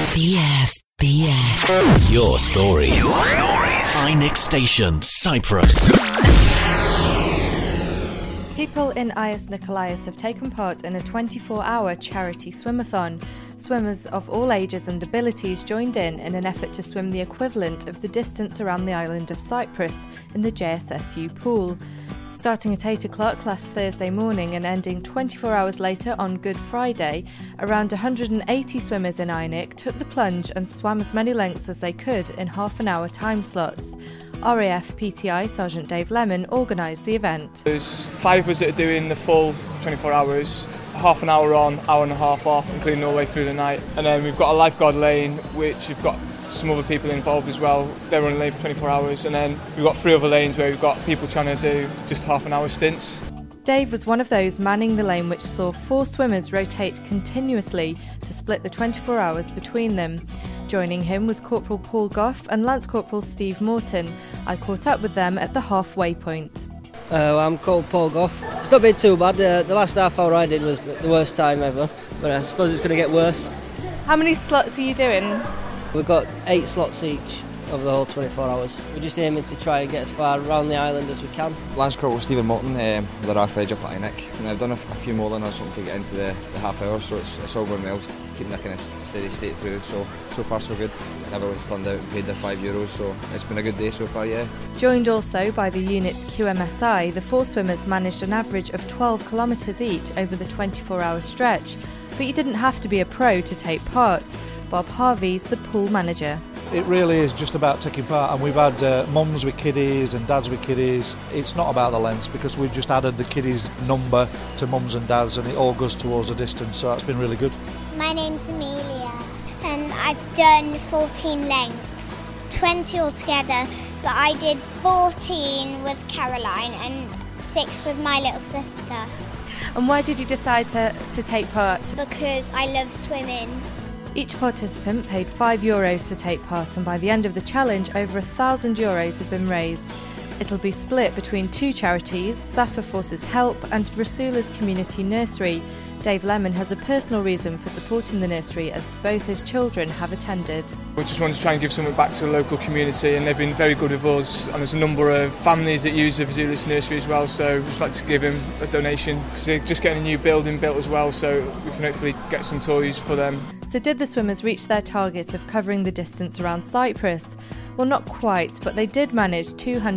BFBS. Your stories. Einik Station, Cyprus. People in Agios Nikolaos have taken part in a 24-hour charity swimathon. Swimmers of all ages and abilities joined in an effort to swim the equivalent of the distance around the island of Cyprus in the JSSU pool. Starting at 8 o'clock last Thursday morning and ending 24 hours later on Good Friday, around 180 swimmers in Einik took the plunge and swam as many lengths as they could in half-an-hour time slots. RAF PTI Sergeant Dave Lemon organised the event. There's 5 of us that are doing the full 24 hours, half an hour on, hour and a half off, including all the way through the night. And then we've got a lifeguard lane, which we've got some other people involved as well. They're running lane for 24 hours. And then we've got 3 other lanes where we've got people trying to do just half an hour stints. Dave was one of those manning the lane which saw 4 swimmers rotate continuously to split the 24 hours between them. Joining him was Corporal Paul Goff and Lance Corporal Steve Morton. I caught up with them at the halfway point. I'm called Paul Goff. It's not been too bad. The last half hour I did was the worst time ever, but I suppose it's going to get worse. How many slots are you doing? We've got 8 slots each over the whole 24 hours. We're just aiming to try and get as far around the island as we can. Lance Corporal Stephen Morton, the RAF Reg up at Einik. And I've done a few more than or something to get into the half hour, so it's all going well, keeping that kind of steady state through, so far so good. Everyone's turned out and paid their €5, so it's been a good day so far, yeah. Joined also by the unit's QMSI, the 4 swimmers managed an average of 12 kilometres each over the 24-hour stretch, but you didn't have to be a pro to take part. Bob Harvey's the pool manager. It really is just about taking part, and we've had mums with kiddies and dads with kiddies. It's not about the lengths because we've just added the kiddies number to mums and dads, and it all goes towards the distance, so that's been really good. My name's Amelia and I've done 14 lengths, 20 altogether, but I did 14 with Caroline and 6 with my little sister. And why did you decide to take part? Because I love swimming. Each participant paid €5 to take part, and by the end of the challenge, over €1,000 have been raised. It'll be split between 2 charities, Safa Forces Help and Rasula's Community Nursery. Dave Lemon has a personal reason for supporting the nursery as both his children have attended. We just wanted to try and give something back to the local community, and they've been very good with us, and there's a number of families that use the Vasoulis nursery as well, so we'd just like to give him a donation because they're just getting a new building built as well, so we can hopefully get some toys for them. So did the swimmers reach their target of covering the distance around Cyprus? Well, not quite, but they did manage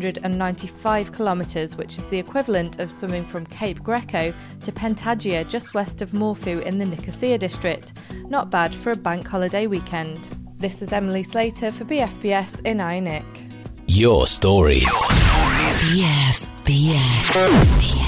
295 kilometres, which is the equivalent of swimming from Cape Greco to Pentagia just west of Morphu in the Nicosia district. Not bad for a bank holiday weekend. This is Emily Slater for BFBS in Einik. Your stories. BFBS.